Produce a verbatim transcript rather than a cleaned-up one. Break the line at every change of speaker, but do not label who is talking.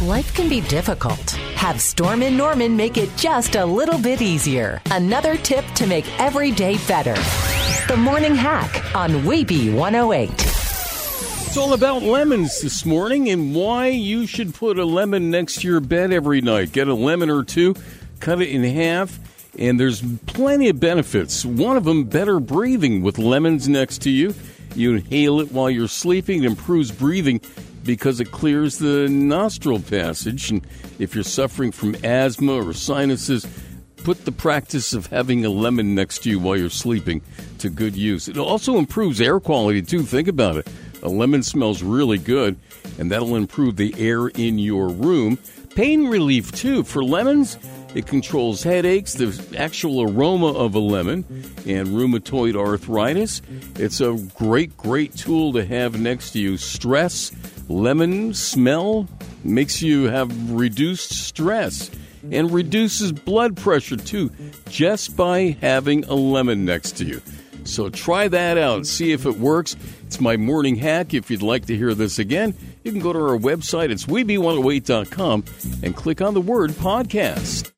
Life can be difficult. Have Storm and Norman make it just a little bit easier. Another tip to make every day better. The Morning Hack on Weeby one oh eight.
It's all about lemons this morning and why you should put a lemon next to your bed every night. Get a lemon or two, cut it in half, and there's plenty of benefits. One of them, better breathing with lemons next to you. You inhale it while you're sleeping. It improves breathing because it clears the nostril passage. And if you're suffering from asthma or sinuses, put the practice of having a lemon next to you while you're sleeping to good use. It also improves air quality, too. Think about it. A lemon smells really good, and that'll improve the air in your room. Pain relief, too. For lemons, it controls headaches, the actual aroma of a lemon, and rheumatoid arthritis. It's a great, great tool to have next to you. Stress, lemon smell makes you have reduced stress and reduces blood pressure, too, just by having a lemon next to you. So try that out. See if it works. It's my morning hack. If you'd like to hear this again, you can go to our website. It's weeby one oh eight dot com and click on the word podcast.